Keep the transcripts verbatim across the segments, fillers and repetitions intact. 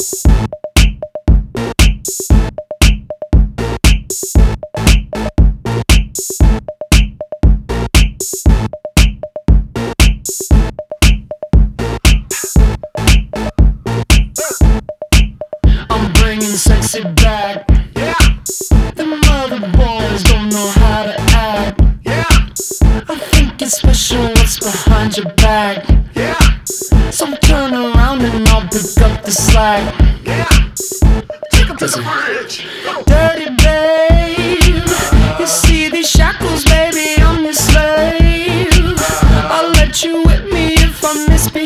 I'm bringing sexy back. Yeah, The mother boys don't know how to act. yeah, I think it's special what's behind your back. yeah, So turn around and I'll pick up the slack. yeah. Take him to the Listen. bridge. Go. Dirty babe, you see these shackles, baby, I'm your slave. I'll let you whip me if I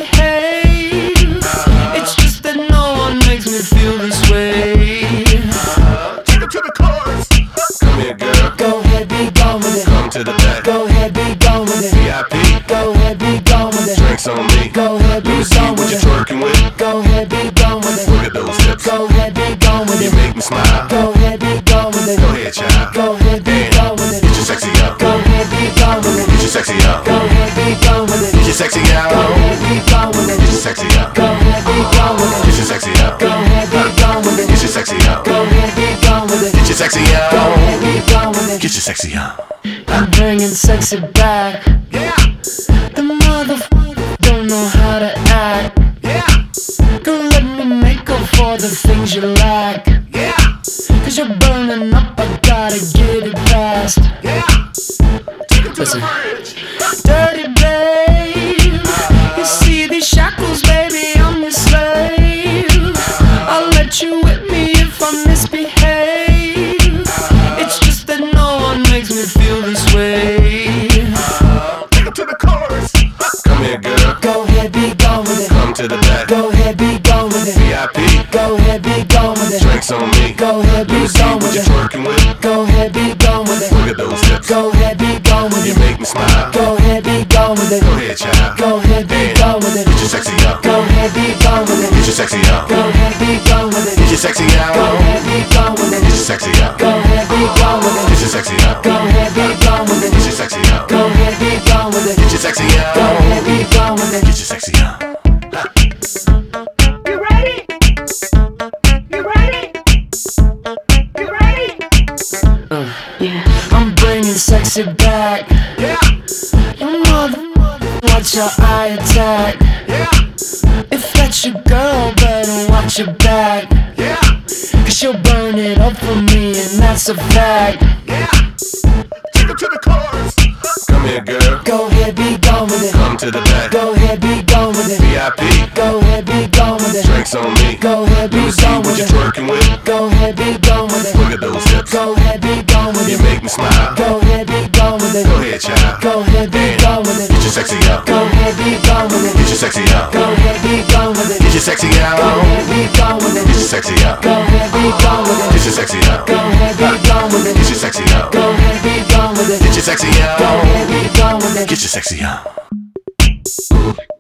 misbehave. It's just that no one makes me feel this way. Take him to the chorus. Come here, girl. Go ahead, be gone with it. Come to the back. Go ahead, be gone with it. V I P. Go ahead, be gone with it. Drinks on me. Go ahead, be Let me see gone what with you're it. twerking with. Go ahead, be gone with it. Look at those hips. Go ahead, be gone with You it. make me smile. Go ahead, be gone with it. Go ahead, child. Go ahead, be gone with Get it. your sexy up. Go ahead, be gone with it. Get your sexy up. Go ahead, be gone with it. Get your sexy up. Go ahead, be gone with it. Get your sexy up. Go ahead, be gone with Get it. your sexy up. Go ahead, be gone with it. Get your sexy up. Go ahead, be gone with it. Get your sexy Go up. ahead, be gone with it. Get your sexy up. I'm bringing sexy back. Yeah, The motherfucker don't know how to act. yeah, Girl, let me make up for the things you lack. yeah, Cause you're burning up, I gotta get it fast. yeah. Take him to Listen. the bridge. Dirty babe, you see these shackles, baby, I'm your slave. I'll let you whip me if I misbehave. It's just that no one makes me feel this way. Take him to the chorus. Come here, girl. Go ahead, be gone with it. Come to the back. Go ahead, be gone with it. V I P. Go ahead, be gone with it. Drinks on me. Go ahead, Let me be see gone what with you're it. twerking with. Go ahead, be gone with it. Look at those hips. Go ahead, be gone with You it. make me smile. Go ahead, be gone with it. Go ahead, child. Go ahead, be gone with it. Get your sexy up. Go ahead, be gone with it. Get your sexy up. Go ahead, be gone with it. Get your sexy Go up. ahead, be gone with Get it. your sexy up. Go ahead, be gone with Get it. your sexy up. Go ahead, be gone with Get it. your sexy up. Go ahead, be gone with it. Get your sexy Go up. ahead, be gone with it. Get your sexy up. You ready? You ready? You ready? I'm bringing sexy back. Yeah, Your mother, watch your eye attack. yeah, If that's your girl, better watch your back. yeah, Cause she'll burn it up for me, and that's a fact. yeah. Take him to the chorus. Come here, girl. Go ahead, be gone with it. Come to the back. Go ahead, be gone with it. V I P. Go ahead, be gone with it. Drinks on me. Go ahead, Let be me see gone what with you're it. twerking with. Go ahead, be gone with it. Look at those hips. Go ahead, be gone with You it. make me smile. Go ahead, be gone with it. Go ahead, child. Go ahead, be gone with it. Get your sexy up. Go ahead, be gone with Get it. your sexy up. Go ahead, be gone with it. Get your sexy Go up. ahead, be gone with Get your it. sexy up. Go ahead, be gone with Get it. your sexy up. Go ahead, be gone with Get it. your sexy up. Go ahead, be gone with it. Get your sexy Go up. ahead, be gone with it. Get your sexy up.